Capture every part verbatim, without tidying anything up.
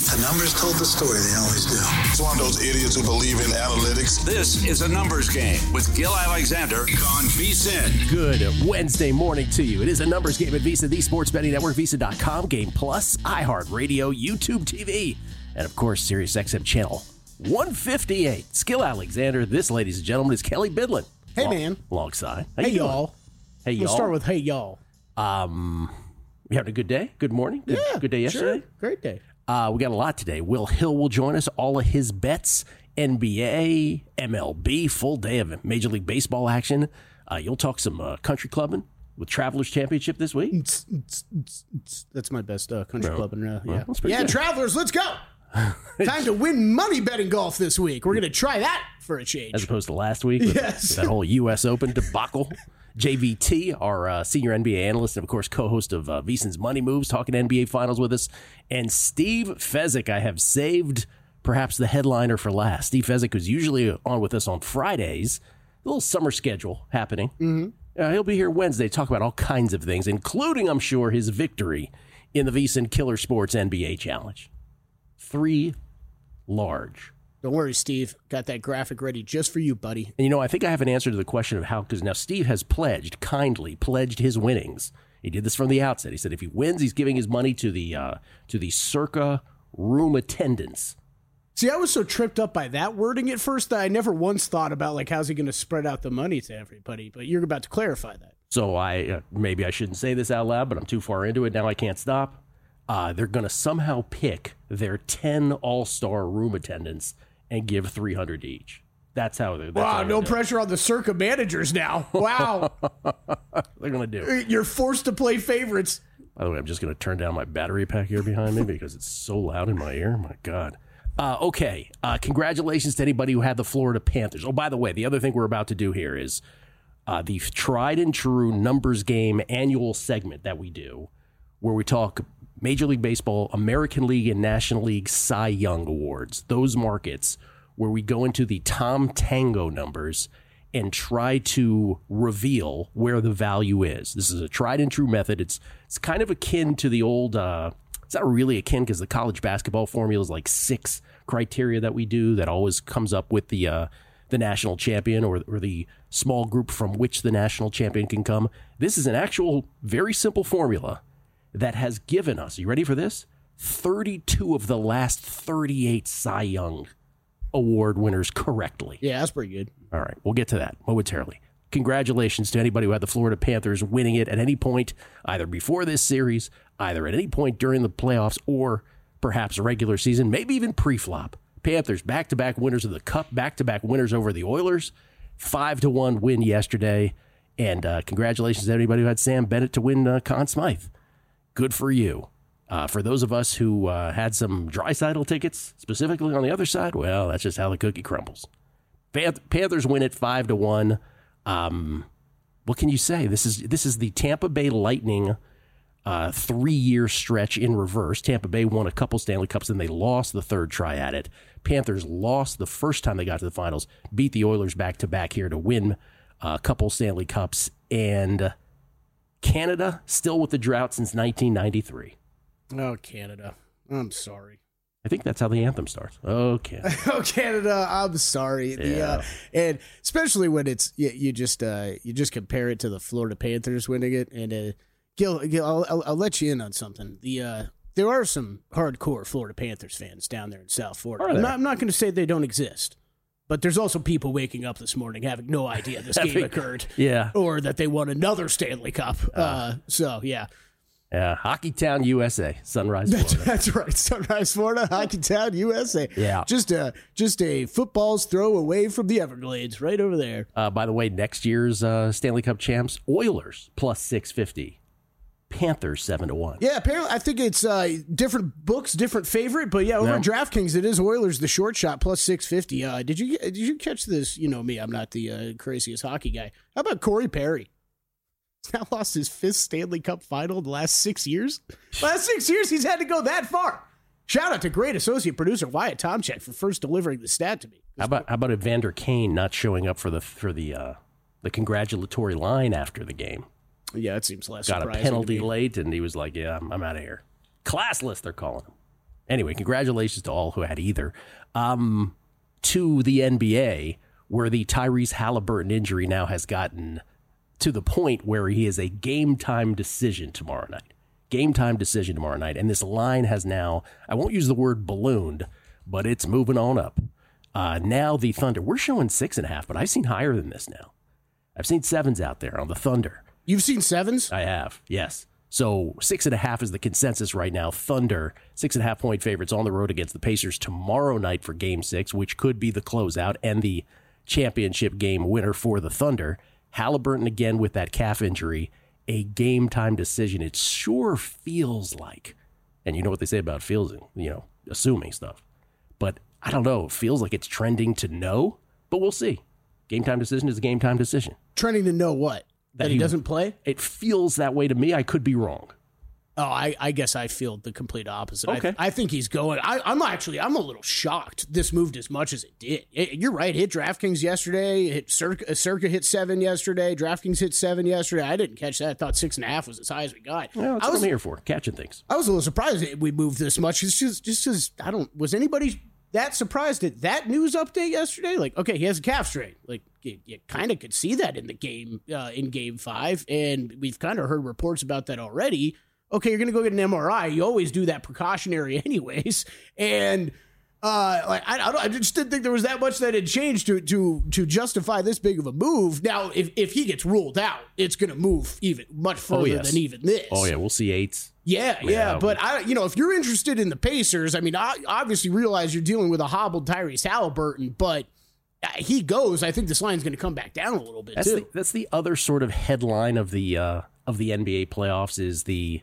The numbers told the story. They always do. It's one of those idiots who believe in analytics. This is a numbers game with Gil Alexander on VSiN. Good Wednesday morning to you. It is a numbers game at Visa, the sports betting network, Visa dot com, Game Plus, iHeartRadio, YouTube T V, and of course, Sirius X M channel one fifty-eight. Gil Alexander. This, ladies and gentlemen, is Kelly Bidlin. Hey, Long, man. Alongside. How Hey, you doing? y'all. Hey, y'all. We'll start with hey, y'all. Um, you having a good day? Good morning? Good, Yeah. good day yesterday? Sure. Great day. Uh, we got a lot today. Will Hill will join us. All of his bets, N B A, M L B, full day of Major League Baseball action. Uh, you'll talk some uh, country clubbing with Travelers Championship this week. That's my best uh, country Well, club. And, uh, well, yeah, that's pretty yeah good. Travelers, let's go. Time to win money betting golf this week. We're going to try that for a change. As opposed to last week with, Yes. with that whole U S Open debacle. J V T, our uh, senior N B A analyst and, of course, co-host of uh, VSiN's Money Moves, talking N B A Finals with us. And Steve Fezzik, I have saved perhaps the headliner for last. Steve Fezzik, who's usually on with us on Fridays. A little summer schedule happening. Mm-hmm. Uh, he'll be here Wednesday to talk about all kinds of things, including, I'm sure, his victory in the VSiN Killer Sports N B A Challenge. Three large. Don't worry, Steve. Got that graphic ready just for you, buddy. And, you know, I think I have an answer to the question of how, because now Steve has pledged, kindly pledged his winnings. He did this from the outset. He said if he wins, he's giving his money to the uh, to the Circa room attendants. See, I was so tripped up by that wording at first that I never once thought about, like, how's he going to spread out the money to everybody? But you're about to clarify that. So I uh, maybe I shouldn't say this out loud, but I'm too far into it. Now I can't stop. Uh, they're going to somehow pick their ten all-star room attendants and give three hundred each. That's how they're. That's Wow, how no they're pressure on the Circa managers now. Wow. They're going to do. You're forced to play favorites. By the way, I'm just going to turn down my battery pack here behind me because it's so loud in my ear. My God. Uh, okay. Uh, congratulations to anybody who had the Florida Panthers. Oh, by the way, the other thing we're about to do here is uh, the tried and true numbers game annual segment that we do, where we talk Major League Baseball, American League, and National League Cy Young Awards. Those markets where we go into the Tom Tango numbers and try to reveal where the value is. This is a tried and true method. It's it's kind of akin to the old, uh, it's not really akin because the college basketball formula is like six criteria that we do that always comes up with the uh, the national champion or, or the small group from which the national champion can come. This is an actual very simple formula that has given us, are you ready for this? thirty-two of the last thirty-eight Cy Young Award winners correctly. Yeah, that's pretty good. All right, we'll get to that momentarily. Congratulations to anybody who had the Florida Panthers winning it at any point, either before this series, either at any point during the playoffs, or perhaps regular season, maybe even pre-flop. Panthers, back-to-back winners of the Cup, back-to-back winners over the Oilers, five to one win yesterday, and uh, congratulations to anybody who had Sam Bennett to win uh, Conn Smythe. Good for you. Uh, for those of us who uh, had some Draisaitl tickets, specifically on the other side, well, that's just how the cookie crumbles. Panth- Panthers win it five to one. Um, what can you say? This is this is the Tampa Bay Lightning uh, three-year stretch in reverse. Tampa Bay won a couple Stanley Cups, and they lost the third try at it. Panthers lost the first time they got to the finals, beat the Oilers back-to-back here to win a couple Stanley Cups, and Canada still with the drought since nineteen ninety-three. Oh, Canada. I'm sorry. I think that's how the anthem starts. Okay. Oh, Canada, I'm sorry. The, Yeah. uh, and especially when it's you, you just uh, you just compare it to the Florida Panthers winning it. And uh, Gil, Gil I'll, I'll, I'll let you in on something. The uh, there are some hardcore Florida Panthers fans down there in South Florida. Are I'm there? not, I'm not going to say they don't exist, but there's also people waking up this morning having no idea this game Having- occurred, Yeah. or that they won another Stanley Cup. Uh, so yeah. Yeah. Hockey Town, U S A. Sunrise, That's, Florida. that's right. Sunrise, Florida, Hockey Town, U S A. Yeah. Just a just a football's throw away from the Everglades, right over there. Uh, by the way, next year's uh, Stanley Cup champs, Oilers, plus six fifty. Panthers, seven to one. Yeah, apparently, I think it's uh, different books, different favorite, but yeah, over Yeah. at DraftKings, it is Oilers, the short shot, plus six fifty. Uh, did you did you catch this? You know me, I'm not the uh, craziest hockey guy. How about Corey Perry? He's now lost his fifth Stanley Cup final in the last six years. Last six years, he's had to go that far. Shout out to great associate producer Wyatt Tomchek for first delivering the stat to me. How about how about Evander Kane not showing up for the for the uh, the congratulatory line after the game? Yeah, it seems less Got a surprising penalty to me. late, and he was like, "Yeah, I'm, I'm out of here." Classless, they're calling him. Anyway, congratulations to all who had either. Um, to the N B A, where the Tyrese Halliburton injury now has gotten to the point where he is a game-time decision tomorrow night. Game-time decision tomorrow night. And this line has now, I won't use the word ballooned, but it's moving on up. Uh, now the Thunder, we're showing six and a half, but I've seen higher than this now. I've seen sevens out there on the Thunder. You've seen sevens? I have, yes. So six and a half is the consensus right now. Thunder, six and a half point favorites on the road against the Pacers tomorrow night for game six, which could be the closeout and the championship game winner for the Thunder. Halliburton again with that calf injury, a game time decision. It sure feels like, and you know what they say about feels, you know, assuming stuff. But I don't know, it feels like it's trending to no, but we'll see. Game time decision is a game time decision. Trending to know what? That, that he, he doesn't play? It feels that way to me. I could be wrong. Oh, I, I guess I feel the complete opposite. Okay. I, I think he's going. I, I'm actually, I'm a little shocked this moved as much as it did. It, you're right. It hit DraftKings yesterday. It hit Circa, Circa hit seven yesterday. DraftKings hit seven yesterday. I didn't catch that. I thought six and a half was as high as we got. Well, that's I was, what I'm here for, catching things. I was a little surprised that we moved this much. It's just, just as, I don't, was anybody that surprised at that news update yesterday? Like, okay, he has a calf strain. Like, you, you kind of could see that in the game, uh, in game five. And we've kind of heard reports about that already. Okay, you're going to go get an M R I. You always do that precautionary anyways. And uh, like I, I, don't, I just didn't think there was that much that had changed to to to justify this big of a move. Now, if, if he gets ruled out, it's going to move even much further oh, yes. than even this. Oh, yeah, we'll see eights. Yeah, yeah, yeah, but I, you know, if you're interested in the Pacers, I mean, I obviously realize you're dealing with a hobbled Tyrese Halliburton, but he goes. I think this line's going to come back down a little bit that's too. The, that's the other sort of headline of the uh, of the N B A playoffs is the.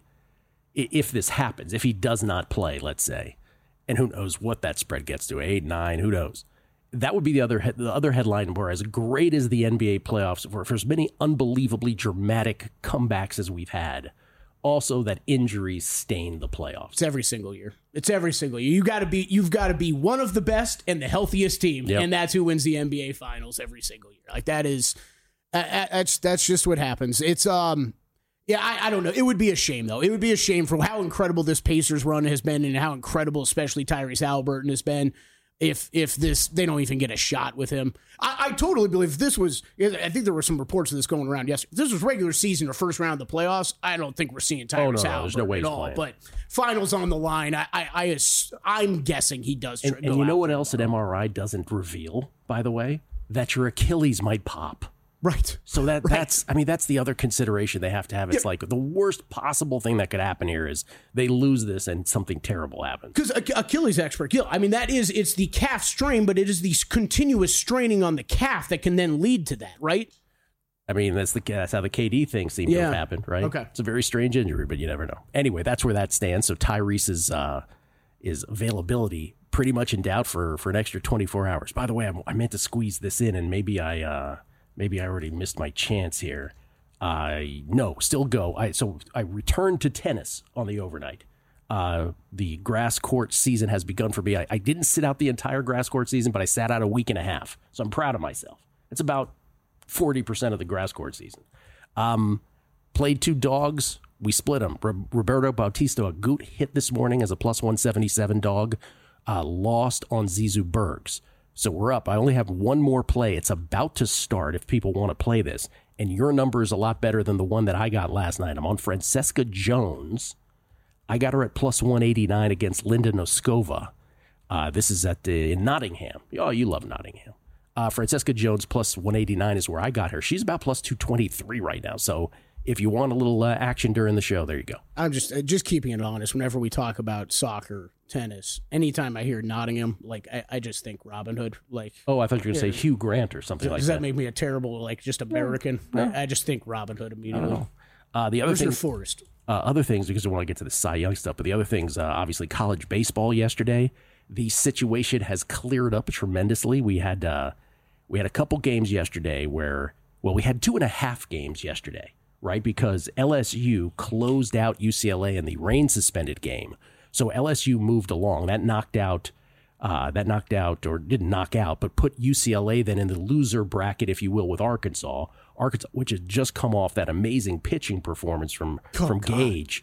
If this happens, if he does not play, let's say, and who knows what that spread gets to, eight, nine, who knows? That would be the other the other headline where as great as the N B A playoffs were, for as many unbelievably dramatic comebacks as we've had, also that injuries stain the playoffs. It's every single year. It's every single year. You got to be you've got to be one of the best and the healthiest team, yep. and that's who wins the N B A finals every single year. Like that is uh, that's that's just what happens. It's um Yeah, I, I don't know. It would be a shame, though. It would be a shame for how incredible this Pacers run has been and how incredible especially Tyrese Halliburton has been if if this they don't even get a shot with him. I, I totally believe if this was, I think there were some reports of this going around yesterday. If this was regular season or first round of the playoffs, I don't think we're seeing Tyrese oh, no, Halliburton no, there's no way at all. playing. But finals on the line, I, I, I, I'm guessing he does. And, and you know what else an M R I doesn't reveal, by the way? That your Achilles might pop. Right. So that right. that's, I mean, that's the other consideration they have to have. It's yeah. like the worst possible thing that could happen here is they lose this and something terrible happens. Because Achilles expert, I mean, that is, it's the calf strain, but it is the continuous straining on the calf that can then lead to that, right? I mean, that's the that's how the K D thing seemed yeah. to have happened, right? Okay. It's a very strange injury, but you never know. Anyway, that's where that stands. So Tyrese's uh, is availability pretty much in doubt for, for an extra twenty-four hours. By the way, I'm, I meant to squeeze this in, and maybe I... Uh, Maybe I already missed my chance here. I uh, no, still go. I so I returned to tennis on the overnight. Uh, the grass court season has begun for me. I, I didn't sit out the entire grass court season, but I sat out a week and a half. So I'm proud of myself. It's about forty percent of the grass court season. Um, played two dogs. We split them. R- Roberto Bautista Agut hit this morning as a plus one seventy-seven dog. Uh, lost on Zizou Bergs. So we're up. I only have one more play. It's about to start if people want to play this. And your number is a lot better than the one that I got last night. I'm on Francesca Jones. I got her at plus one eighty-nine against Linda Noskova. Uh, this is at the, in Nottingham. Oh, you love Nottingham. Uh, Francesca Jones plus one eighty-nine is where I got her. She's about plus two twenty-three right now. So if you want a little uh, action during the show, there you go. I'm just uh, just keeping it honest. Whenever we talk about soccer, tennis, anytime I hear Nottingham, like I, I just think Robin Hood. Like, oh, I thought you were going to yeah. say Hugh Grant or something does, like does that. Does that make me a terrible, like, just American? No. I, I just think Robin Hood immediately. Uh, the other Where's thing, your Forrest? Uh, other things, because I want to get to the Cy Young stuff, but the other things, uh, obviously college baseball yesterday, the situation has cleared up tremendously. We had uh, we had a couple games yesterday where, well, we had two and a half games yesterday. Right, because L S U closed out U C L A in the rain-suspended game, so L S U moved along. That knocked out, uh, that knocked out, or didn't knock out, but put U C L A then in the loser bracket, if you will, with Arkansas. Arkansas, which had just come off that amazing pitching performance from oh, from God. Gage.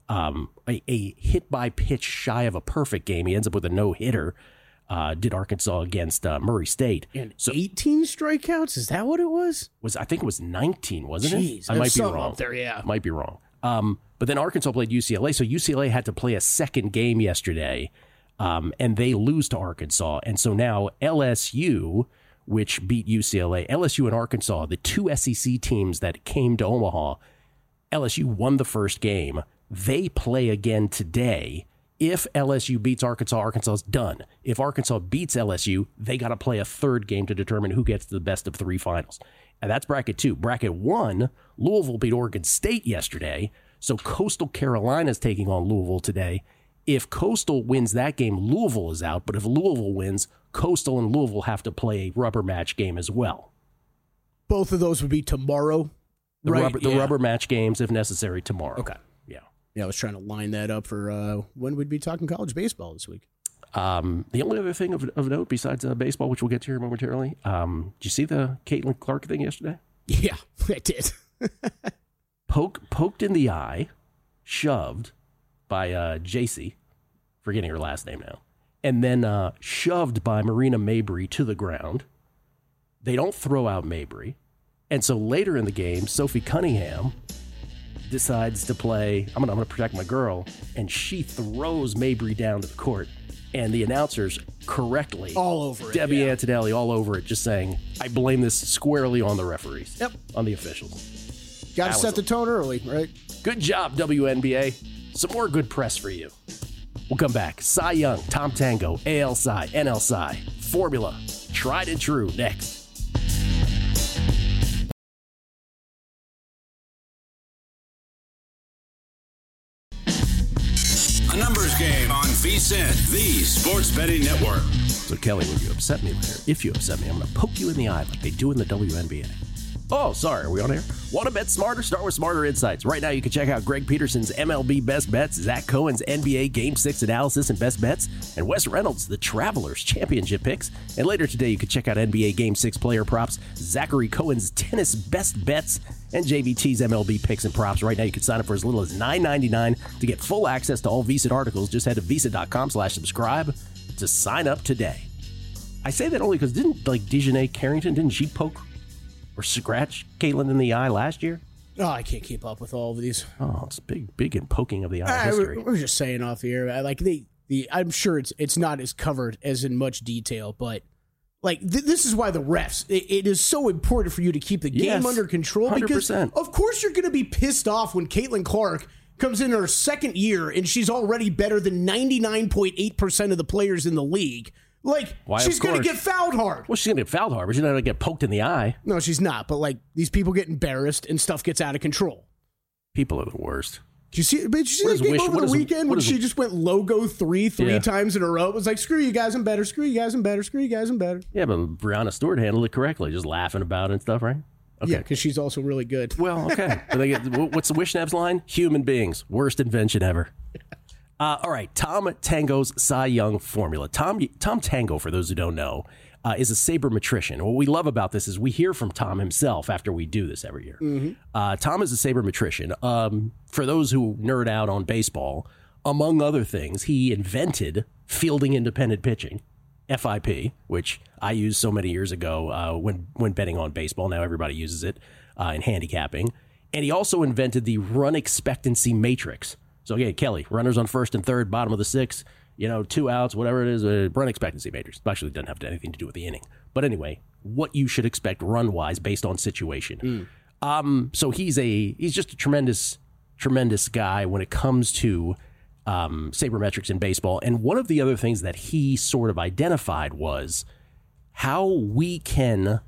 Um, a, a hit by pitch shy of a perfect game. He ends up with a no hitter. Uh, did Arkansas against uh, Murray State. And so, eighteen strikeouts? Is that what it was? Was I think it was nineteen, wasn't Jeez, it? I might be something wrong. Up there, yeah. Might be wrong. Um, but then Arkansas played U C L A, so U C L A had to play a second game yesterday, um, and they lose to Arkansas. And so now L S U, which beat U C L A, L S U and Arkansas, the two S E C teams that came to Omaha, L S U won the first game. They play again today. If L S U beats Arkansas, Arkansas is done. If Arkansas beats L S U, they got to play a third game to determine who gets the best of three finals. And that's bracket two. Bracket one, Louisville beat Oregon State yesterday. So Coastal Carolina's taking on Louisville today. If Coastal wins that game, Louisville is out. But if Louisville wins, Coastal and Louisville have to play a rubber match game as well. Both of those would be tomorrow. The, right, rubber, the yeah. rubber match games, if necessary, tomorrow. Okay. Yeah. Yeah, I was trying to line that up for uh, when we'd be talking college baseball this week. Um, the only other thing of, of note besides uh, baseball, which we'll get to here momentarily, um, did you see the Caitlin Clark thing yesterday? Yeah, I did. Poke, poked in the eye, shoved by uh, J C, forgetting her last name now, and then uh, shoved by Marina Mabry to the ground. They don't throw out Mabry. And so later in the game, Sophie Cunningham decides to play, I'm going to protect my girl, and she throws Mabry down to the court. And the announcers correctly, all over it, Debbie yeah. Antonelli all over it, just saying, I blame this squarely on the referees, yep, on the officials. Got to That set was the tone early, right? Good job, W N B A. Some more good press for you. We'll come back. Cy Young, Tom Tango, A L Cy, N L Cy, Formula, tried and true, next. A numbers game on V S I N, the sports betting network. So, Kelly, when you upset me later, if you upset me, I'm going to poke you in the eye like they do in the W N B A. Oh, sorry, are we on air? Want to bet smarter? Start with Smarter Insights. Right now, you can check out Greg Peterson's M L B Best Bets, Zach Cohen's N B A Game six analysis and best bets, and Wes Reynolds' The Travelers Championship picks. And later today, you can check out N B A Game six player props, Zachary Cohen's Tennis Best Bets, and J V T's M L B picks and props. Right now, you can sign up for as little as nine ninety-nine to get full access to all V S I N articles. Just head to V S I N dot com slash subscribe to sign up today. I say that only because didn't, like, Dejanay Carrington, didn't she poke or scratch Caitlin in the eye last year? Oh, I can't keep up with all of these. Oh, it's big, big in poking of the eye I, history. we're, we're just saying off the air, like the the. I'm sure it's it's not as covered as in much detail, but like th- this is why the refs. It, it is so important for you to keep the game Yes, under control one hundred because percent. of course you're going to be pissed off when Caitlin Clark comes in her second year and she's already better than ninety-nine point eight percent of the players in the league. Like, Why, she's of going to course. get fouled hard. Well, she's going to get fouled hard, but she's not going to get poked in the eye. No, she's not. But, like, these people get embarrassed and stuff gets out of control. People are the worst. Did you see, but did you see What that is game wish- over what the is- weekend what when is- she just went logo three three Yeah. times in a row? It was like, screw you guys, I'm better. Screw you guys, I'm better. Screw you guys, I'm better. Yeah, but Brianna Stewart handled it correctly, just laughing about it and stuff, right? Okay. Yeah, because she's also really good. Well, okay. But they get, what's the Wishnab's line? Human beings. Worst invention ever. Uh, all right. Tom Tango's Cy Young formula. Tom Tom Tango, for those who don't know, uh, is a sabermetrician. What we love about this is we hear from Tom himself after we do this every year. Mm-hmm. Uh, Tom is a sabermetrician. Um, for those who nerd out on baseball, among other things, he invented fielding independent pitching, F I P, which I used so many years ago uh, when when betting on baseball. Now everybody uses it uh, in handicapping. And he also invented the run expectancy matrix. So, again, Kelly, runners on first and third, bottom of the sixth, you know, two outs, whatever it is, a run expectancy matrix. Actually, it doesn't have anything to do with the inning. But anyway, what you should expect run-wise based on situation. Mm. Um, so he's a he's just a tremendous, tremendous guy when it comes to um, sabermetrics in baseball. And one of the other things that he sort of identified was how we can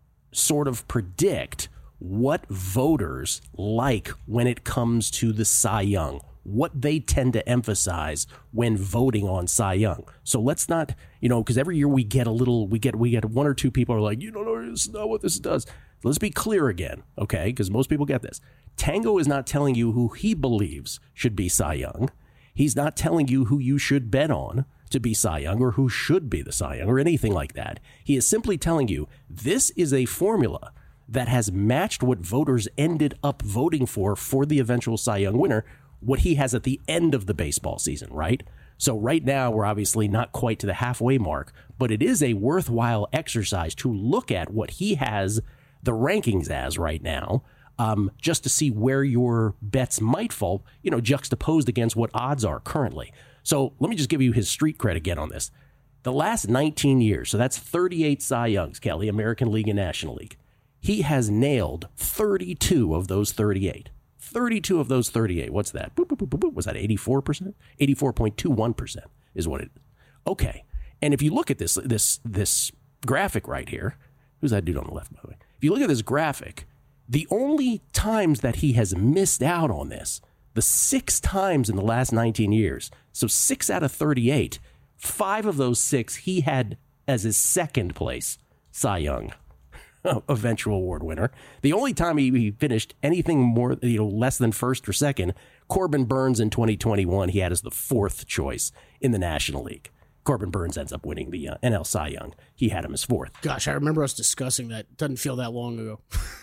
sort of predict what voters like when it comes to the Cy Young, what they tend to emphasize when voting on Cy Young. So let's not, you know, because every year we get a little, we get, we get one or two people are like, you don't know, this is not what this does. Let's be clear again, okay? Because most people get this. Tango is not telling you who he believes should be Cy Young. He's not telling you who you should bet on to be Cy Young or who should be the Cy Young or anything like that. He is simply telling you this is a formula that has matched what voters ended up voting for for the eventual Cy Young winner. what he has at the end of the baseball season, right? So right now, we're obviously not quite to the halfway mark, but it is a worthwhile exercise to look at what he has the rankings as right now, um, just to see where your bets might fall, you know, juxtaposed against what odds are currently. So let me just give you his street cred again on this. The last nineteen years, so that's thirty-eight Cy Youngs, Kelly, American League and National League. He has nailed thirty-two of those thirty-eight. thirty-two of those thirty-eight. What's that? Boop, boop, boop, boop, boop. Was that eighty-four percent? eighty-four point two one percent is what it is. Okay. And if you look at this, this, this graphic right here, who's that dude on the left, by the way? If you look at this graphic, the only times that he has missed out on this, the six times in the last nineteen years, so six out of thirty-eight, five of those six he had as his second place Cy Young eventual award winner. The only time he, he finished anything more, you know, less than first or second, Corbin Burns in twenty twenty-one, he had as the fourth choice in the National League. Corbin Burns ends up winning the uh, N L Cy Young. He had him as fourth. Gosh, I remember us discussing that. Doesn't feel that long ago.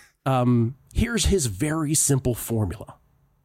um, here's his very simple formula.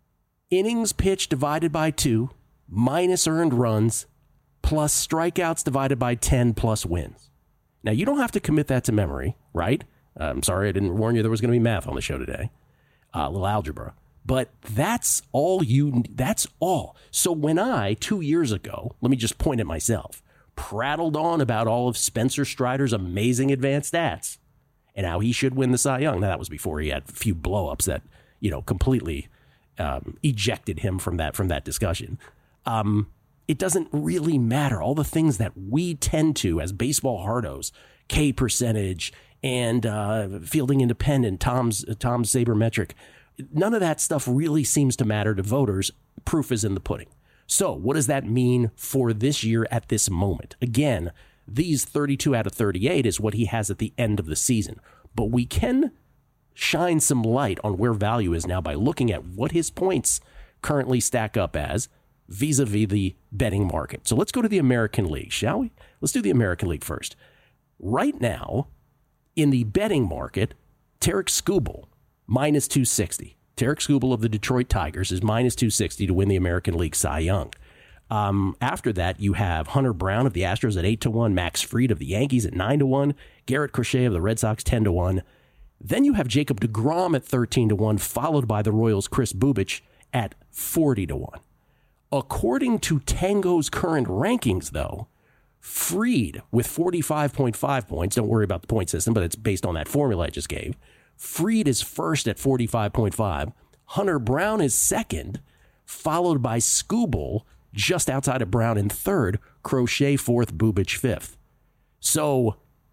Innings pitched divided by two, minus earned runs, plus strikeouts divided by ten, plus wins. Now, you don't have to commit that to memory, right? I'm sorry I didn't warn you there was going to be math on the show today. Uh, a little algebra. But that's all you, that's all. So when I, two years ago, let me just point at myself, prattled on about all of Spencer Strider's amazing advanced stats and how he should win the Cy Young. Now, that was before he had a few blow-ups that, you know, completely um, ejected him from that, from that discussion. Um, it doesn't really matter. All the things that we tend to, as baseball hardos, K percentage and uh, fielding independent, Tom's, Tom's sabermetric, none of that stuff really seems to matter to voters. Proof is in the pudding. So what does that mean for this year at this moment? Again, these thirty-two out of thirty-eight is what he has at the end of the season. But we can shine some light on where value is now by looking at what his points currently stack up as vis-a-vis the betting market. So let's go to the American League, shall we? Let's do the American League first. Right now, in the betting market, Tarik Skubal, minus two sixty. Tarik Skubal of the Detroit Tigers is minus two sixty to win the American League Cy Young. Um, after that, you have Hunter Brown of the Astros at eight to one, Max Fried of the Yankees at nine to one, Garrett Crochet of the Red Sox ten to one. Then you have Jacob deGrom at thirteen to one, followed by the Royals' Chris Bubich at forty to one. According to Tango's current rankings, though, Fried with forty-five point five points, don't worry about the point system, but it's based on that formula I just gave. Fried is first at forty-five point five. Hunter Brown is second, followed by Skubal just outside of Brown in third, Crochet fourth, Bubich fifth. So,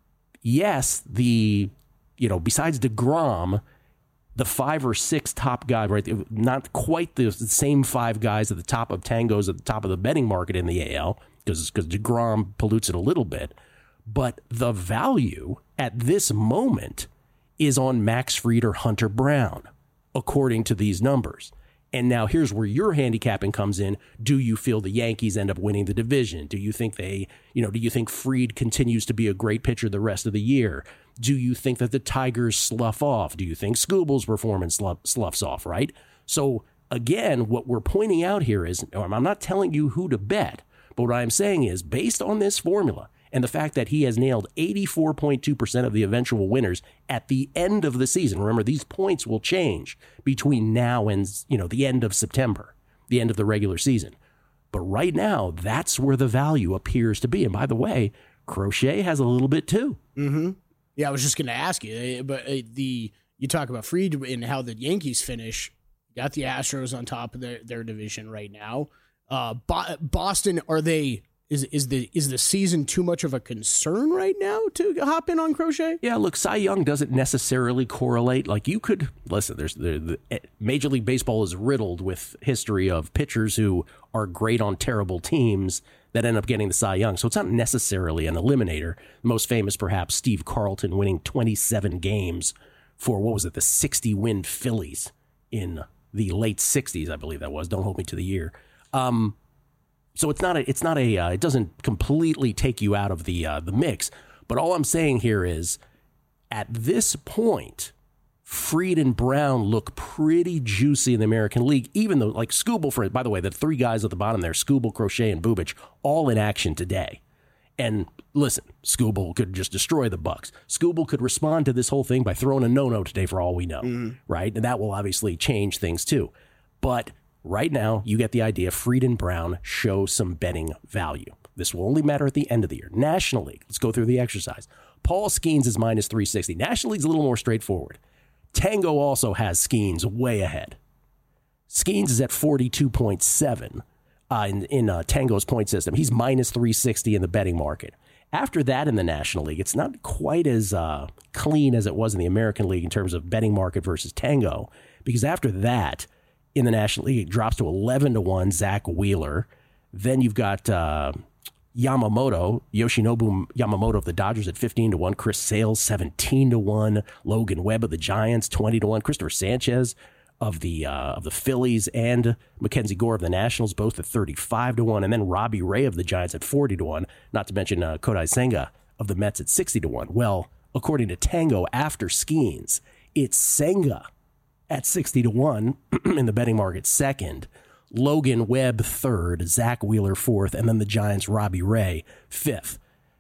yes, the, you know, besides DeGrom, the five or six top guys, right, not quite the same five guys at the top of Tango's at the top of the betting market in the A L, because because DeGrom pollutes it a little bit, but the value at this moment is on Max Fried or Hunter Brown, according to these numbers. And now here's where your handicapping comes in. Do you feel the Yankees end up winning the division? Do you think they, you know, do you think Fried continues to be a great pitcher the rest of the year? Do you think that the Tigers slough off? Do you think Skubal's performance sloughs off, right? So again, what we're pointing out here is, I'm not telling you who to bet, but what I'm saying is, based on this formula, and the fact that he has nailed eighty-four point two percent of the eventual winners at the end of the season. Remember, these points will change between now and, you know, the end of September, the end of the regular season. But right now, that's where the value appears to be. And by the way, Crochet has a little bit too. Mm-hmm. Yeah, I was just going to ask you, but the you talk about Fried and how the Yankees finish. You got the Astros on top of their, their division right now. Uh, Bo- Boston, are they... Is is the is the season too much of a concern right now to hop in on Crochet? Yeah, look, Cy Young doesn't necessarily correlate. Like, you could listen. There's the, the Major League Baseball is riddled with history of pitchers who are great on terrible teams that end up getting the Cy Young. So it's not necessarily an eliminator. Most famous, perhaps, Steve Carlton winning twenty-seven games for, what was it, the sixty win Phillies in the late sixties, I believe that was. Don't hold me to the year. Um, So it's not a, it's not a, uh, it doesn't completely take you out of the uh, the mix. But all I'm saying here is, at this point, Freed and Brown look pretty juicy in the American League, even though, like Skubal, for by the way, the three guys at the bottom there, Skubal, Crochet, and Bubic, all in action today. And listen, Skubal could just destroy the Bucks. Skubal could respond to this whole thing by throwing a no-no today for all we know, mm. right? And that will obviously change things too. But right now, you get the idea. Freed and Brown show some betting value. This will only matter at the end of the year. National League, let's go through the exercise. Paul Skeens is minus three sixty. National League's a little more straightforward. Tango also has Skeens way ahead. Skeens is at forty-two point seven uh, in, in uh, Tango's point system. He's minus three sixty in the betting market. After that in the National League, it's not quite as uh, clean as it was in the American League in terms of betting market versus Tango, because after that in the National League, it drops to eleven to one, Zach Wheeler. Then you've got uh, Yamamoto, Yoshinobu Yamamoto of the Dodgers at fifteen to one, Chris Sale seventeen to one, Logan Webb of the Giants twenty to one, Christopher Sanchez of the uh, of the Phillies and Mackenzie Gore of the Nationals both at thirty-five to one, and then Robbie Ray of the Giants at forty to one, not to mention uh, Kodai Senga of the Mets at sixty to one. Well, according to Tango, after Skeens, it's Senga at sixty to one in the betting market second, Logan Webb third, Zach Wheeler fourth, and then the Giants' Robbie Ray fifth.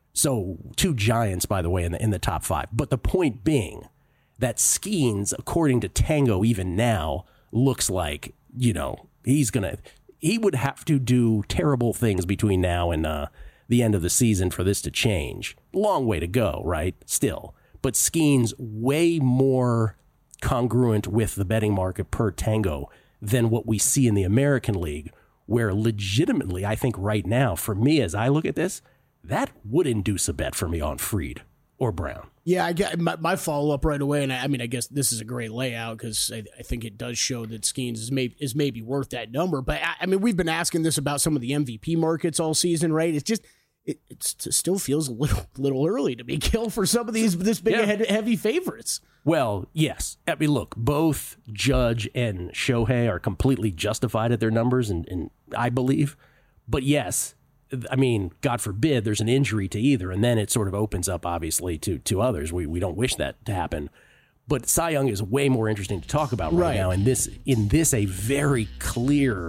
So two Giants, by the way, in the in the top five. But the point being that Skeens, according to Tango, even now looks like, you know, he's gonna he would have to do terrible things between now and uh, the end of the season for this to change. Long way to go, right? Still, but Skeens way more congruent with the betting market per Tango than what we see in the American League, where legitimately, I think right now, for me, as I look at this, that would induce a bet for me on Freed or Brown. Yeah, I get my, my follow-up right away, and I, I mean, I guess this is a great layout because I, I think it does show that Skeens is maybe, is maybe worth that number. But, I, I mean, we've been asking this about some of the M V P markets all season, right? It's just, it, it's, it still feels a little little early to be killed for some of these this big yeah. heavy favorites. Well, yes. I mean, look, both Judge and Shohei are completely justified at their numbers, and, and I believe. But yes, I mean, God forbid there's an injury to either, and then it sort of opens up, obviously, to, to others. We we don't wish that to happen. But Cy Young is way more interesting to talk about right, right. now in this in this a very clear,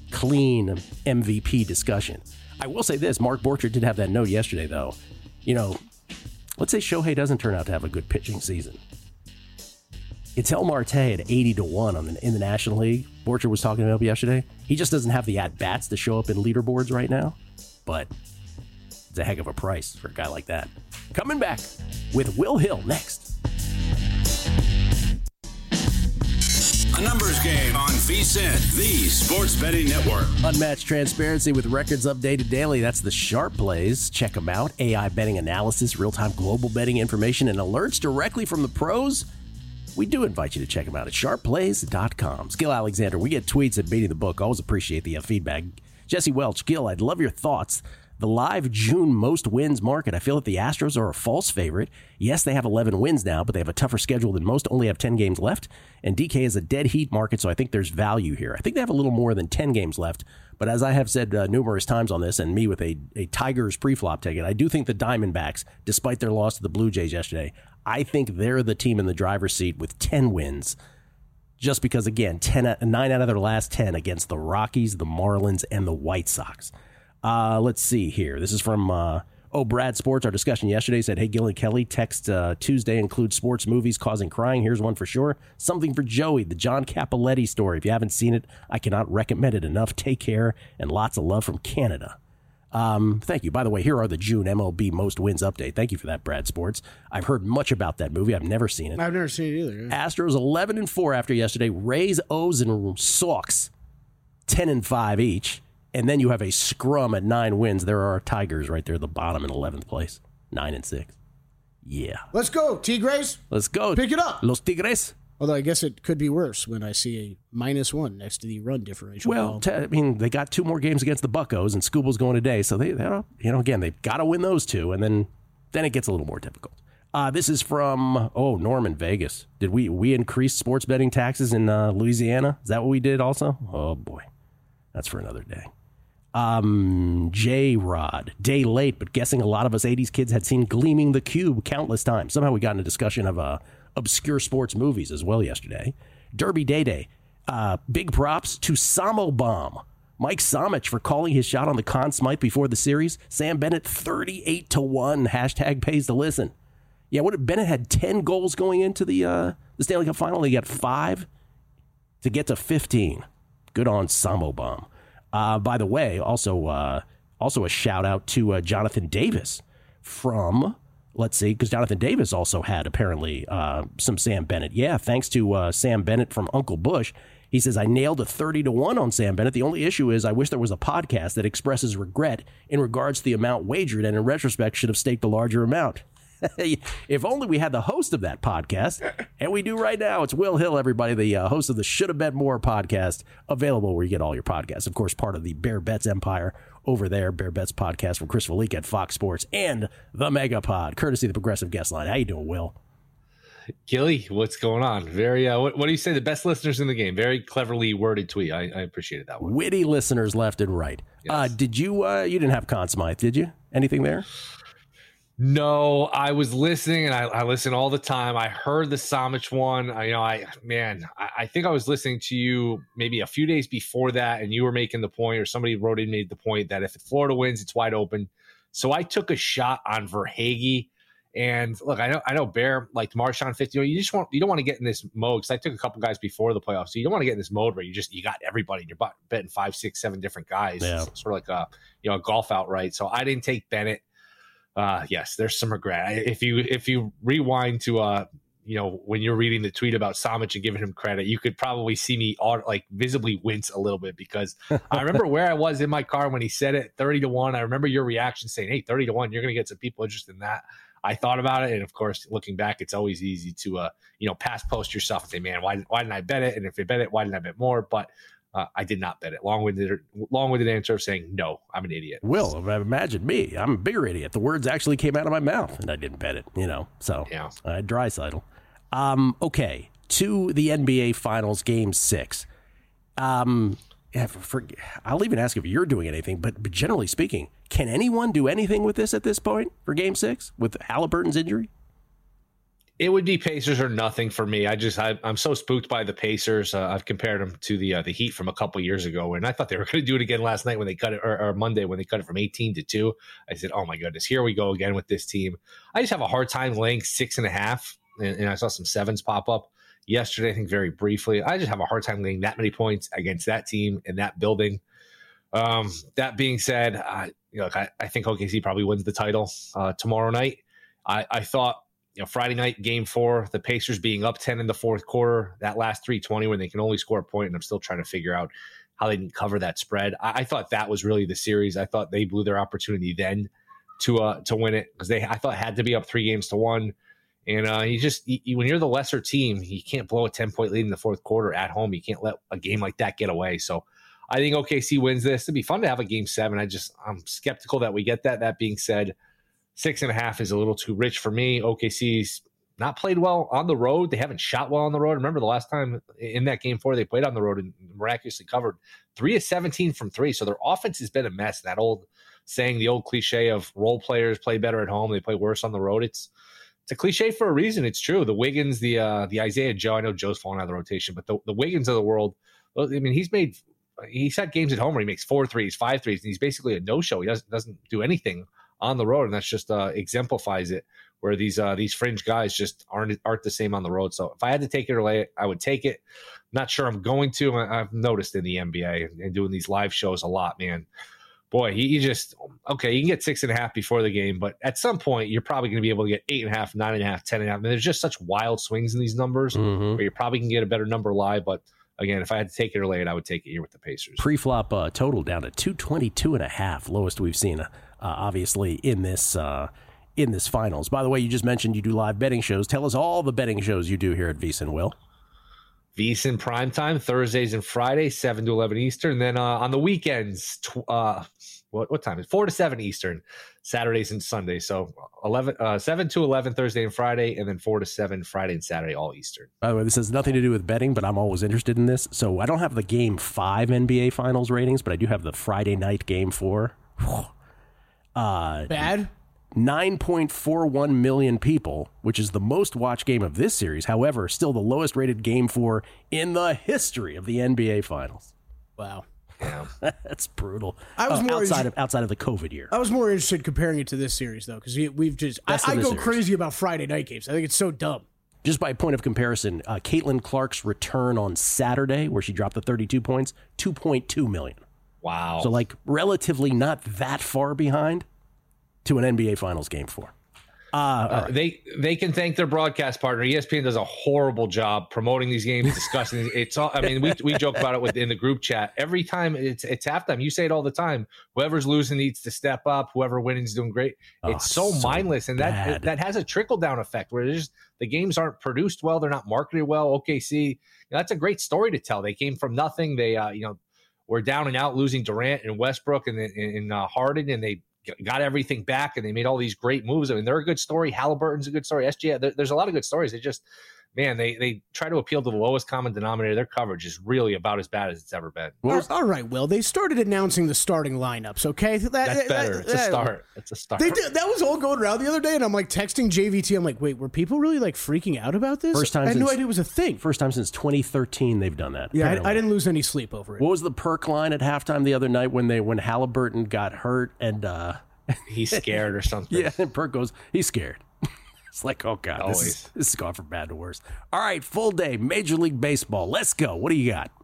clean M V P discussion. I will say this, Mark Borchert did have that note yesterday, though. You know, let's say Shohei doesn't turn out to have a good pitching season. It's El Marte at eighty to one on the, in the National League. Borchert was talking about yesterday. He just doesn't have the at-bats to show up in leaderboards right now. But it's a heck of a price for a guy like that. Coming back with Will Hill next. A numbers game on V S I N, the sports betting network. Unmatched transparency with records updated daily. That's the Sharp Plays. Check them out. A I betting analysis, real-time global betting information, and alerts directly from the pros. We do invite you to check them out at sharp plays dot com. Gil Alexander, we get tweets at Beating the Book. Always appreciate the uh, feedback. Jesse Welch, Gil, I'd love your thoughts. The live June most wins market. I feel that the Astros are a false favorite. Yes, they have eleven wins now, but they have a tougher schedule than most, only have ten games left. And D K is a dead heat market, so I think there's value here. I think they have a little more than ten games left. But as I have said uh, numerous times on this, and me with a, a Tigers pre-flop ticket, I do think the Diamondbacks, despite their loss to the Blue Jays yesterday, I think they're the team in the driver's seat with ten wins. Just because, again, ten, nine out of their last ten against the Rockies, the Marlins, and the White Sox. Uh, let's see here. This is from, uh, oh, Brad Sports. Our discussion yesterday said, hey, Gil and Kelly, text uh, Tuesday includes sports movies causing crying. Here's one for sure. Something for Joey, the John Capoletti story. If you haven't seen it, I cannot recommend it enough. Take care, and lots of love from Canada. Um, thank you. By the way, here are the June M L B most wins update. Thank you for that, Brad Sports. I've heard much about that movie. I've never seen it. I've never seen it either. Yeah. Astros eleven and four after yesterday. Rays, O's, and Sox ten and five each. And then you have a scrum at nine wins. There are Tigers right there at the bottom in eleventh place. nine and six. Yeah. Let's go, Tigres. Let's go. Pick it up. Los Tigres. Although I guess it could be worse when I see a minus one next to the run differential. Well, t- I mean, they got two more games against the Buccos, and Skubal's going today. So, they, they you know, again, they've got to win those two, and then then it gets a little more difficult. Uh, this is from, oh, Norman, Vegas. Did we we increase sports betting taxes in uh, Louisiana? Is that what we did also? Oh, boy. That's for another day. Um, J-Rod, day late, but guessing a lot of us eighties kids had seen Gleaming the Cube countless times. Somehow we got in a discussion of uh, obscure sports movies as well yesterday. Derby Day Day. Uh, big props to Samo Bomb. Mike Samich for calling his shot on the Conn Smythe before the series. Sam Bennett thirty-eight to one. Hashtag pays to listen. Yeah, what if Bennett had ten goals going into the uh, the Stanley Cup final? He got five to get to fifteen. Good on Samo Bomb. Uh, by the way, also uh, also a shout out to uh, Jonathan Davis from, let's see, because Jonathan Davis also had apparently uh, some Sam Bennett. Yeah, thanks to uh, Sam Bennett from Uncle Bush. He says, I nailed a thirty to one on Sam Bennett. The only issue is I wish there was a podcast that expresses regret in regards to the amount wagered and in retrospect should have staked a larger amount. If only we had the host of that podcast, and we do right now. It's Will Hill, everybody, the uh, host of the Should Have Bet More podcast, available where you get all your podcasts. Of course, part of the Bear Bets empire over there, Bear Bets podcast from Chris Felica at Fox Sports and the Mega Pod, courtesy of the Progressive Guest Line. How you doing, Will? Gilly, what's going on? Very, uh, what, what do you say? The best listeners in the game. Very cleverly worded tweet. I, I appreciated that one. Witty listeners left and right. Yes. Uh, did you, uh, you didn't have Conn Smythe, did you? Anything there? No, I was listening and I, I listen all the time. I heard the Samich one. I, you know, I, man, I, I think I was listening to you maybe a few days before that and you were making the point, or somebody wrote in, made the point that if Florida wins, it's wide open. So I took a shot on Verhaeghe. And look, I know, I know Bear liked Marchand fifty. You just want, you don't want to get in this mode, because I took a couple guys before the playoffs. So you don't want to get in this mode where you just, you got everybody. You're betting five, six, seven different guys. Yeah. It's sort of like a, you know, a golf outright. So I didn't take Bennett. Uh, yes, there's some regret. If you, if you rewind to, uh, you know, when you're reading the tweet about Samich and giving him credit, you could probably see me all, like visibly wince a little bit, because I remember where I was in my car when he said it, thirty to one. I remember your reaction saying, hey, thirty to one, you're going to get some people interested in that. I thought about it, and of course, looking back, it's always easy to, uh, you know, pass post yourself and say, "Man, why, why didn't I bet it?" And if I bet it, why didn't I bet more? But uh, I did not bet it. Long-winded, long-winded answer of saying, "No, I'm an idiot." Will, imagine me. I'm a bigger idiot. The words actually came out of my mouth, and I didn't bet it. You know, so yeah, uh, Draisaitl. Um, okay, to the N B A Finals, Game Six. Um. Yeah, for, for, I'll even ask if you're doing anything, but, but generally speaking, can anyone do anything with this at this point for Game Six with Halliburton's injury? It would be Pacers or nothing for me. I just I, I'm so spooked by the Pacers. Uh, I've compared them to the uh, the Heat from a couple years ago, and I thought they were going to do it again last night when they cut it, or, or Monday when they cut it from eighteen to two. I said, "Oh my goodness, here we go again with this team." I just have a hard time laying six and a half, and, and I saw some sevens pop up yesterday, I think very briefly. I just have a hard time laying that many points against that team in that building. Um, that being said, I, you know, I, I think O K C probably wins the title uh, tomorrow night. I, I thought, you know, Friday night, game four, the Pacers being up ten in the fourth quarter, that last three twenty when they can only score a point, and I'm still trying to figure out how they didn't cover that spread. I, I thought that was really the series. I thought they blew their opportunity then to uh, to win it, because they I thought had to be up three games to one. And uh, you just you, when you're the lesser team, you can't blow a ten-point lead in the fourth quarter at home. You can't let a game like that get away. So I think O K C wins this. It'd be fun to have a game seven. I just I'm skeptical that we get that. That being said, six and a half is a little too rich for me. O K C's not played well on the road. They haven't shot well on the road. Remember the last time in that game four they played on the road and miraculously covered three of seventeen from three. So their offense has been a mess. That old saying, the old cliche of role players play better at home, they play worse on the road. It's It's a cliche for a reason. It's true. The Wiggins, the uh, the Isaiah Joe. I know Joe's falling out of the rotation, but the, the Wiggins of the world. I mean, he's made he's had games at home where he makes four threes, five threes, and he's basically a no show. He doesn't doesn't do anything on the road, and that's just uh, exemplifies it. Where these uh, these fringe guys just aren't aren't the same on the road. So if I had to take it or lay it, I would take it. Not sure I'm going to. I've noticed in the N B A and doing these live shows a lot, man. Boy, he, he just, okay, you can get six and a half before the game, but at some point, you're probably going to be able to get eight and a half, nine and a half, ten and a half. I mean, there's just such wild swings in these numbers mm-hmm. where you probably can get a better number live. But again, if I had to take it or lay it, I would take it here with the Pacers. Pre-flop uh, total down to two twenty-two and a half, lowest we've seen, uh, obviously, in this uh, in this finals. By the way, you just mentioned you do live betting shows. Tell us all the betting shows you do here at VSiN, Will. VSiN primetime, Thursdays and Fridays, seven to eleven Eastern. And then uh, on the weekends, tw- uh, what what time is it? four to seven Eastern, Saturdays and Sundays. So eleven, uh, seven to eleven Thursday and Friday, and then four to seven Friday and Saturday, all Eastern. By the way, this has nothing to do with betting, but I'm always interested in this. So I don't have the Game five N B A Finals ratings, but I do have the Friday night Game four. Uh, Bad? nine point four one million people, which is the most watched game of this series. However, still the lowest rated game four in the history of the N B A Finals. Wow. Yeah. That's brutal. I was uh, more outside inter- of outside of the COVID year. I was more interested comparing it to this series, though, because we, we've just. I, I go series. crazy about Friday night games. I think it's so dumb. Just by point of comparison, uh, Caitlin Clark's return on Saturday, where she dropped the thirty-two points, two point two million. Wow. So, like, relatively not that far behind to an N B A Finals game four. Uh, Uh, right. they they can thank their broadcast partner. E S P N does a horrible job promoting these games, discussing it's all. I mean, we we joke about it within the group chat every time it's it's halftime. You say it all the time. Whoever's losing needs to step up. Whoever winning is doing great. Oh, It's so, so mindless, and that bad. that has a trickle down effect where there's the games aren't produced well. They're not marketed well. O K C, you know, that's a great story to tell. They came from nothing. They uh, you know were down and out, losing Durant and Westbrook and and uh, Harden, and they got everything back, and they made all these great moves. I mean, they're a good story. Halliburton's a good story. S G A, there, there's a lot of good stories. They just, man, they they try to appeal to the lowest common denominator. Their coverage is really about as bad as it's ever been. All, all right, Will. They started announcing the starting lineups, okay? That, That's better. that- It's a that- start. It's a start. They did, that was all going around the other day, and I'm like texting J V T. I'm like, wait, were people really like freaking out about this? First time I had no since- idea it was a thing. First time since twenty thirteen they've done that. Yeah, apparently. I, I didn't lose any sleep over it. What was the perk line at halftime the other night when they when Halliburton got hurt and uh, He's scared or something. yeah, and Perk goes, he's scared. It's like, oh god, this is, Always. this is gone from bad to worse. All right, full day Major League Baseball. Let's go. What do you got?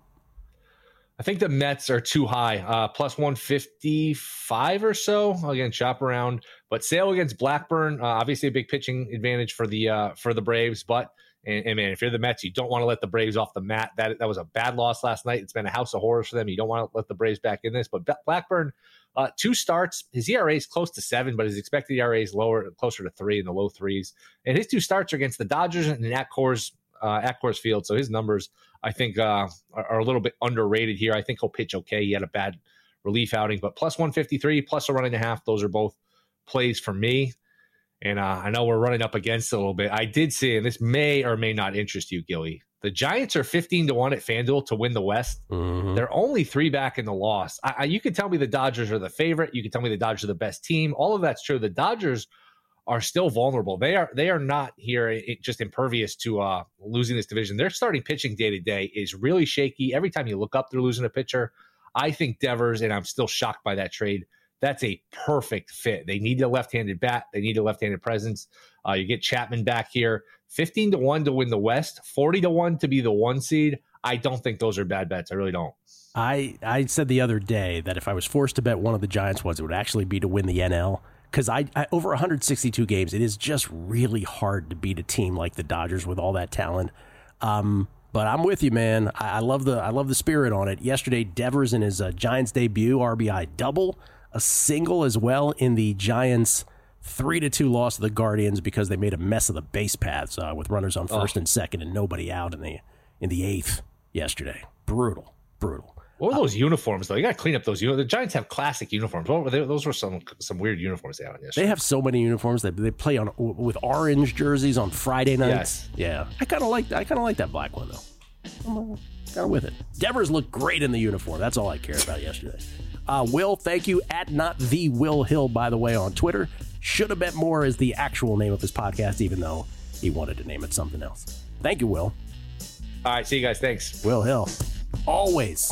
I think the Mets are too high, uh, plus one fifty-five or so. Again, shop around. But Sale against Blackburn, uh, obviously a big pitching advantage for the uh, for the Braves. But and, and man, if you're the Mets, you don't want to let the Braves off the mat. That that was a bad loss last night. It's been a house of horrors for them. You don't want to let the Braves back in this. But Blackburn, uh, two starts. His E R A is close to seven, but his expected E R A is lower, closer to three in the low threes. And his two starts are against the Dodgers and at Coors uh, at Coors Field. So his numbers, I think, uh, are, are a little bit underrated here. I think he'll pitch okay. He had a bad relief outing, but plus one fifty-three, plus a run and a half. Those are both plays for me. And uh, I know we're running up against it a little bit. I did see, and this may or may not interest you, Gilly. The Giants are fifteen to one at FanDuel to win the West. Mm-hmm. They're only three back in the loss. I, I, you can tell me the Dodgers are the favorite. You can tell me the Dodgers are the best team. All of that's true. The Dodgers are still vulnerable. They are they are not here it, just impervious to uh, losing this division. Their starting pitching day to day is really shaky. Every time you look up, they're losing a pitcher. I think Devers, and I'm still shocked by that trade, that's a perfect fit. They need a left-handed bat. They need a left-handed presence. Uh, you get Chapman back here. fifteen to one to win the West, forty to one to be the one seed. I don't think those are bad bets. I really don't. I, I said the other day that if I was forced to bet one of the Giants ones, it would actually be to win the N L. Because I, I over one hundred sixty-two games, it is just really hard to beat a team like the Dodgers with all that talent. Um, but I'm with you, man. I, I love the I love the spirit on it. Yesterday, Devers in his uh, Giants debut, R B I double, a single as well in the Giants' three to two loss to the Guardians because they made a mess of the base paths uh, with runners on first oh. and second and nobody out in the in the eighth yesterday. Brutal, brutal. What were those uniforms, though? You got to clean up those. You know, the Giants have classic uniforms. What were they? Those were some some weird uniforms they had on yesterday. They have so many uniforms that they play on with orange jerseys on Friday nights. Yes. Yeah, I kind of like I kind of like that black one though. I'm kind of with it. Devers looked great in the uniform. That's all I cared about yesterday. Uh, Will, thank you at not the Will Hill, by the way, on Twitter. Should have bet more is the actual name of his podcast, even though he wanted to name it something else. Thank you, Will. All right, see you guys. Thanks. Will Hill, always.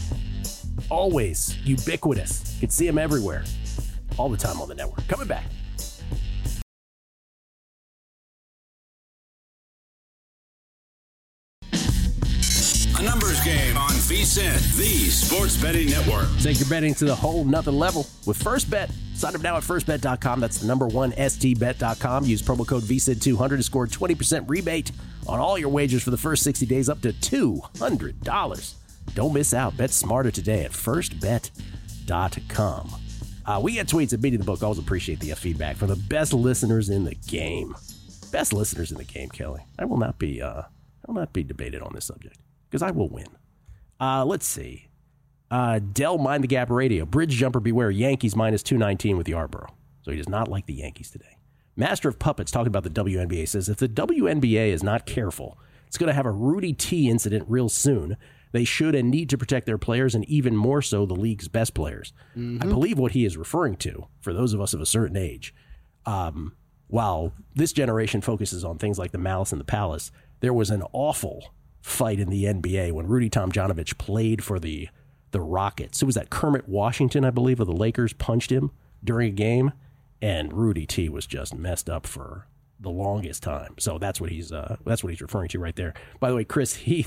Always ubiquitous. You can see him everywhere. All the time on the network. Coming back. A numbers game on V S I N, the sports betting network. Take your betting to the whole nother level with First Bet. Sign up now at first bet dot com. That's the number one, S T bet dot com. Use promo code V S I N two hundred to score a twenty percent rebate on all your wagers for the first sixty days up to two hundred dollars. Don't miss out. Bet smarter today at first bet dot com. Uh, we get tweets at Beating the Book. Always appreciate the feedback from the best listeners in the game. Best listeners in the game, Kelly. I will not be, uh, I will not be debated on this subject because I will win. Uh, let's see. Uh, Dell Mind the Gap Radio. Bridge Jumper Beware. Yankees minus two nineteen with Yarborough. So he does not like the Yankees today. Master of Puppets talking about the W N B A says if the W N B A is not careful, it's going to have a Rudy T incident real soon. They should and need to protect their players, and even more so the league's best players. Mm-hmm. I believe what he is referring to, for those of us of a certain age, Um, while this generation focuses on things like the Malice in the Palace, there was an awful fight in the N B A when Rudy Tomjanovich played for the the Rockets. It was that Kermit Washington, I believe, of the Lakers punched him during a game, and Rudy T was just messed up for the longest time. So that's what he's uh, that's what he's referring to right there. By the way, Chris Heath,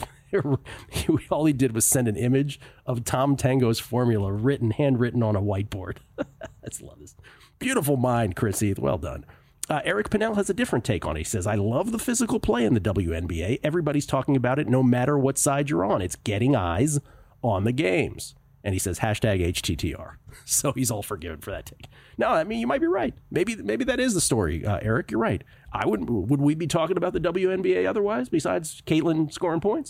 he, all he did was send an image of Tom Tango's formula written, handwritten on a whiteboard. I just love this. Beautiful mind, Chris Heath. Well done. Uh, Eric Pinnell has a different take on it. He says, I love the physical play in the W N B A. Everybody's talking about it no matter what side you're on. It's getting eyes on the games. And he says, hashtag H T T R. So he's all forgiven for that take. No, I mean, you might be right. Maybe maybe that is the story, uh, Eric. You're right. I wouldn't. Would we be talking about the W N B A otherwise, besides Caitlin scoring points?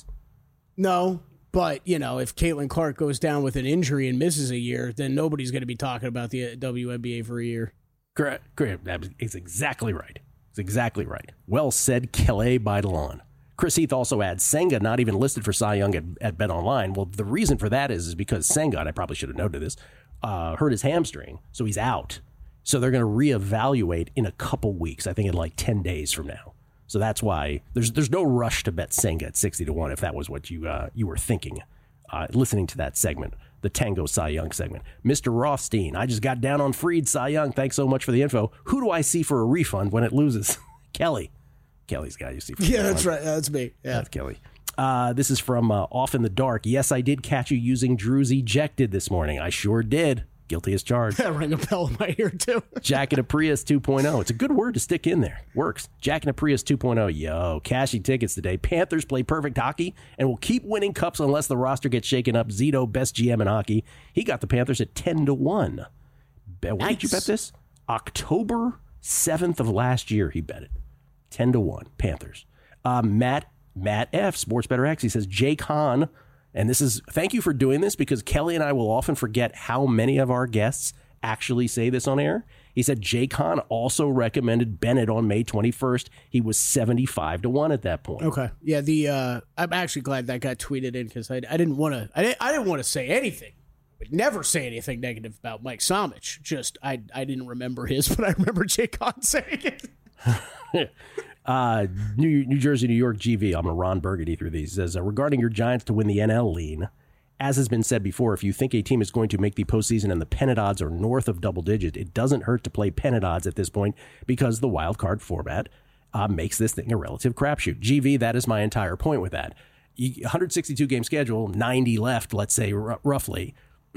No, but, you know, if Caitlin Clark goes down with an injury and misses a year, then nobody's going to be talking about the W N B A for a year. Correct. Correct. That is exactly right. It's exactly right. Well said, Kelly Baidelon. Chris Heath also adds Senga not even listed for Cy Young at, at BetOnline. Well, the reason for that is, is because Senga, and I probably should have noted this, uh, hurt his hamstring, so he's out. So they're going to reevaluate in a couple weeks, I think in like ten days from now. So that's why there's there's no rush to bet Senga at sixty to one if that was what you uh, you were thinking, uh, listening to that segment, the Tango Cy Young segment. Mister Rothstein, I just got down on Freed Cy Young. Thanks so much for the info. Who do I see for a refund when it loses? Kelly. Kelly's guy you see. For yeah, that's right. That's me. Yeah, that's Kelly. Uh, this is from uh, Off in the Dark. Yes, I did catch you using Drew's ejected this morning. I sure did. Guilty as charged. That rang a bell in my ear, too. Jack and a Prius two point oh. It's a good word to stick in there. Works. Jack and a Prius two point oh. Yo, cashing tickets today. Panthers play perfect hockey and will keep winning cups unless the roster gets shaken up. Zito, best G M in hockey. He got the Panthers at ten to one. When nice. Did you bet this? October seventh of last year, he bet it. ten to one. Panthers. Uh, Matt Matt F, Sports Better X, he says, Jake Hahn, and this is, thank you for doing this because Kelly and I will often forget how many of our guests actually say this on air. He said Jake Hahn also recommended Bennett on May twenty-first. He was seventy-five to one at that point. Okay. Yeah, the uh, I'm actually glad that got tweeted in because I, I didn't want to I didn't, I didn't want to say anything. I would never say anything negative about Mike Somich. Just I I didn't remember his, but I remember Jake Hahn saying it. Uh, New, New Jersey, New York, G V. I'm a Ron Burgundy through these. Says, uh, regarding your Giants to win the N L lean, as has been said before, if you think a team is going to make the postseason and the pennant odds are north of double digit, it doesn't hurt to play pennant odds at this point because the wild card format uh, makes this thing a relative crapshoot. G V, that is my entire point with that. one hundred sixty-two game schedule, ninety left, let's say r- roughly.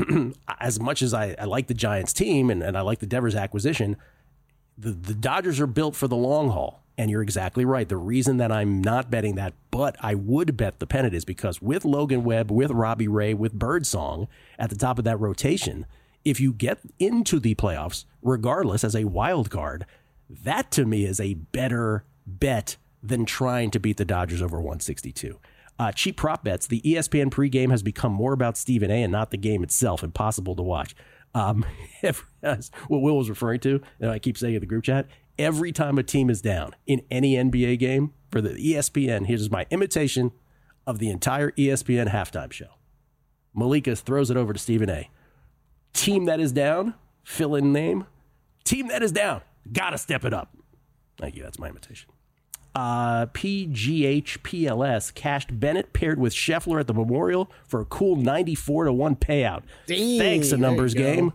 As much as I, I like the Giants team and, and I like the Devers acquisition, the, the Dodgers are built for the long haul. And you're exactly right. The reason that I'm not betting that, but I would bet the pennant is because with Logan Webb, with Robbie Ray, with Birdsong at the top of that rotation, if you get into the playoffs, regardless as a wild card, that to me is a better bet than trying to beat the Dodgers over one sixty-two. Uh, cheap prop bets. The E S P N pregame has become more about Stephen A and not the game itself. Impossible to watch. Um, if, what Will was referring to, and I keep saying in the group chat, every time a team is down in any N B A game for the E S P N, here's my imitation of the entire E S P N halftime show. Malika throws it over to Stephen A. Team that is down, fill in name. Team that is down, gotta step it up. Thank you. That's my imitation. Uh, P G H P L S cashed Bennett paired with Scheffler at the Memorial for a cool ninety-four to one payout. Dang, thanks, a numbers you game.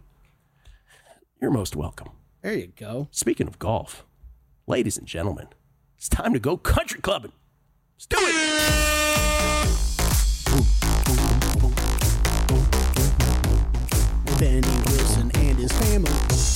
You're most welcome. There you go. Speaking of golf, ladies and gentlemen, it's time to go country clubbing. Let's do it. Benny Wilson and his family.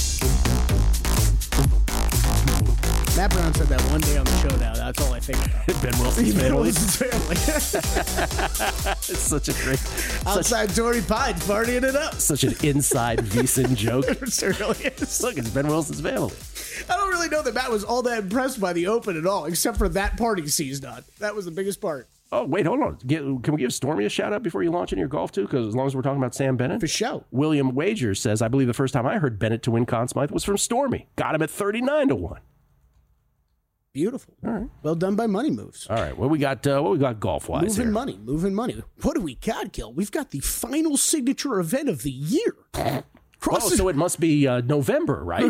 Matt Brown said that one day on the show now. That's all I think about. Ben Wilson's Ben family. Wilson's family. It's such a great... Outside Tory Pines partying it up. Such an inside VSiN joke. It really is. Look, it's Ben Wilson's family. I don't really know that Matt was all that impressed by the Open at all, except for that part he seized on. That was the biggest part. Oh, wait, hold on. Get, can we give Stormy a shout out before you launch into your golf, too? Because as long as we're talking about Sam Bennett. For sure. William Wagers says, I believe the first time I heard Bennett to win Conn Smythe was from Stormy. Got him at thirty-nine to one. Beautiful. All right. Well done by Money Moves. All right. What we got uh, What we got golf-wise Moving here? money. Moving money. What do we got, Gil? We've got the final signature event of the year. Oh, so it must be uh, November, right?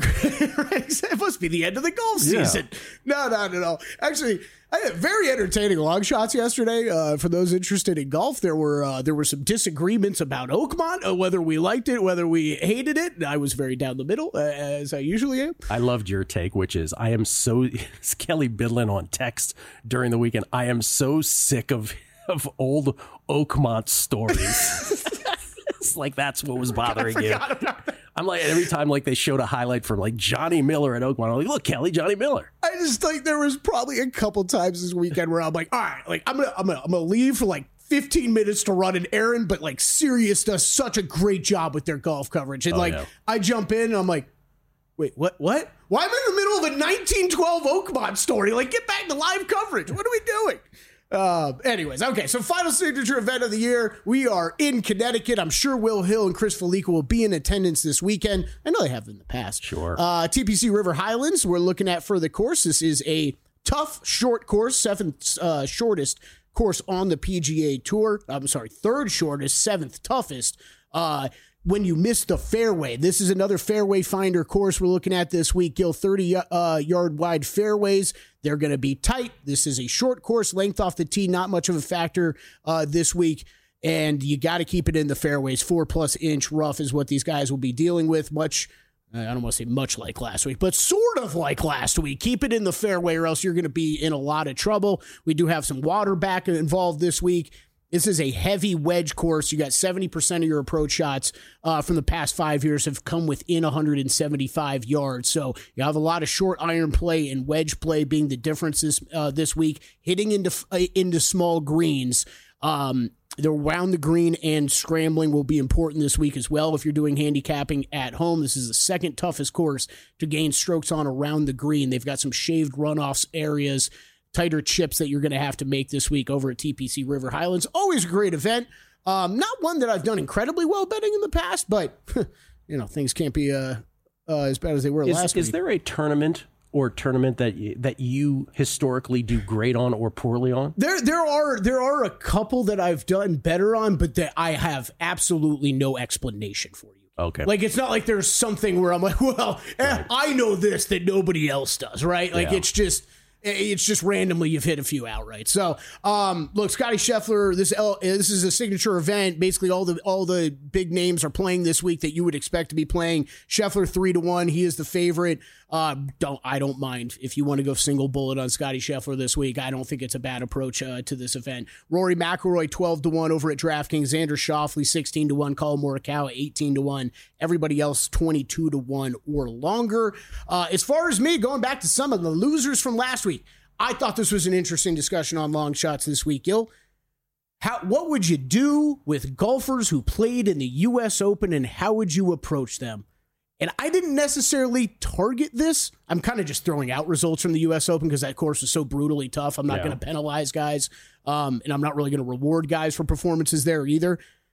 It must be the end of the golf season. Yeah. No, no, no, no. Actually, I had very entertaining long shots yesterday. Uh, for those interested in golf, there were uh, there were some disagreements about Oakmont, uh, whether we liked it, whether we hated it. I was very down the middle, uh, as I usually am. I loved your take, which is I am so Kelly Bidlin on text during the weekend. I am so sick of of old Oakmont stories. It's like that's what was bothering you. I'm like, every time like they showed a highlight from like Johnny Miller at Oakmont, I'm like, look, Kelly, Johnny Miller. I just think there was probably a couple times this weekend where I'm like, all right, like I'm gonna I'm gonna I'm gonna leave for like fifteen minutes to run an errand, but like Sirius does such a great job with their golf coverage. And oh, like yeah. I jump in and I'm like, wait, what what? Why am I in the middle of a nineteen twelve Oakmont story? Like, get back to live coverage. What are we doing? Uh, anyways, okay, so final signature event of the year. We are in Connecticut. I'm sure Will Hill and Chris Felica will be in attendance this weekend. I know they have in the past. Sure. Uh, T P C River Highlands, we're looking at for the course. This is a tough, short course, seventh uh, shortest course on the P G A Tour. I'm sorry, third shortest, seventh toughest. Uh, when you miss the fairway, this is another fairway finder course we're looking at this week. Gil, thirty uh, yard wide fairways. They're going to be tight. This is a short course, length off the tee, not much of a factor uh, this week. And you got to keep it in the fairways. Four plus inch rough is what these guys will be dealing with. Much, I don't want to say much like last week, but sort of like last week. Keep it in the fairway or else you're going to be in a lot of trouble. We do have some water back involved this week. This is a heavy wedge course. You got seventy percent of your approach shots uh, from the past five years have come within one hundred seventy-five yards. So you have a lot of short iron play and wedge play being the differences uh, this week. Hitting into uh, into small greens. Um, the around the green and scrambling will be important this week as well. If you're doing handicapping at home, this is the second toughest course to gain strokes on around the green. They've got some shaved runoffs areas, tighter chips that you're going to have to make this week over at T P C River Highlands. Always a great event. Um, not one that I've done incredibly well betting in the past, but you know, things can't be uh, uh, as bad as they were is, last is week. Is there a tournament or tournament that you, that you historically do great on or poorly on? There, there are there are a couple that I've done better on, but that I have absolutely no explanation for you. Okay. Like, it's not like there's something where I'm like, well, right. eh, I know this that nobody else does, right? Like, yeah. it's just... It's just randomly you've hit a few outright. So, um, look, Scotty Scheffler, this this is a signature event. Basically, all the all the big names are playing this week that you would expect to be playing. Scheffler three to one. He is the favorite. Uh, don't I don't mind if you want to go single bullet on Scotty Scheffler this week. I don't think it's a bad approach uh, to this event. Rory McIlroy twelve to one over at DraftKings. Xander Schauffele sixteen to one. Colin Morikawa eighteen to one. Everybody else twenty-two to one or longer. Uh, as far as me, going back to some of the losers from last week, I thought this was an interesting discussion on long shots this week, Gil. How, what would you do with golfers who played in the U S Open, and how would you approach them? And I didn't necessarily target this. I'm kind of just throwing out results from the U S Open because that course was so brutally tough. I'm not yeah. going to penalize guys, um, and I'm not really going to reward guys for performances there either.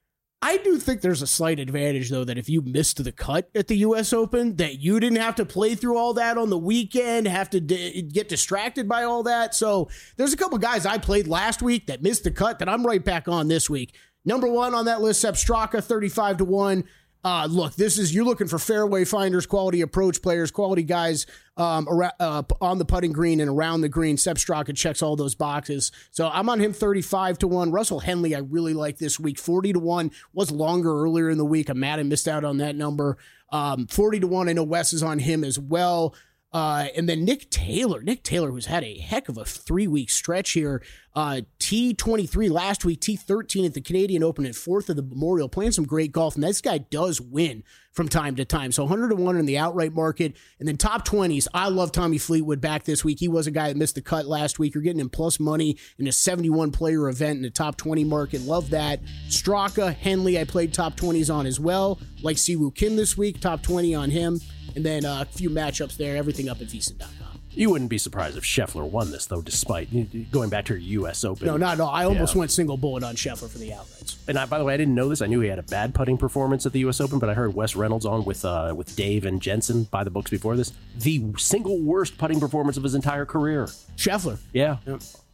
I do think there's a slight advantage, though, that if you missed the cut at the U S Open, that you didn't have to play through all that on the weekend, have to d- get distracted by all that. So there's a couple guys I played last week that missed the cut that I'm right back on this week. Number one on that list, Sepp Straka, thirty-five to one. Uh, look, this is, you're looking for fairway finders, quality approach players, quality guys um, around, uh, on the putting green and around the green. Sepp Straka checks all those boxes. So I'm on him thirty-five to one. Russell Henley, I really like this week. forty to one was longer earlier in the week. I'm mad I missed out on that number. Um, forty to one, I know Wes is on him as well. Uh, and then Nick Taylor, Nick Taylor, who's had a heck of a three-week stretch here. Uh, T twenty-three last week, T thirteen at the Canadian Open, and fourth of the Memorial, playing some great golf. And this guy does win from time to time. So one hundred to one in the outright market. And then top twenties, I love Tommy Fleetwood back this week. He was a guy that missed the cut last week. You're getting him plus money in a seventy-one player event in the top twenty market. Love that. Straka, Henley, I played top twenties on as well. Like Siwoo Kim this week, top twenty on him. And then uh, a few matchups there, everything up at V S I N dot com. You wouldn't be surprised if Scheffler won this, though, despite going back to your U S Open. No, not at all. I almost yeah. went single bullet on Scheffler for the outrights. And I, by the way, I didn't know this. I knew he had a bad putting performance at the U S Open, but I heard Wes Reynolds on with uh, with Dave and Jensen by the books before this. The single worst putting performance of his entire career. Scheffler. Yeah. yeah.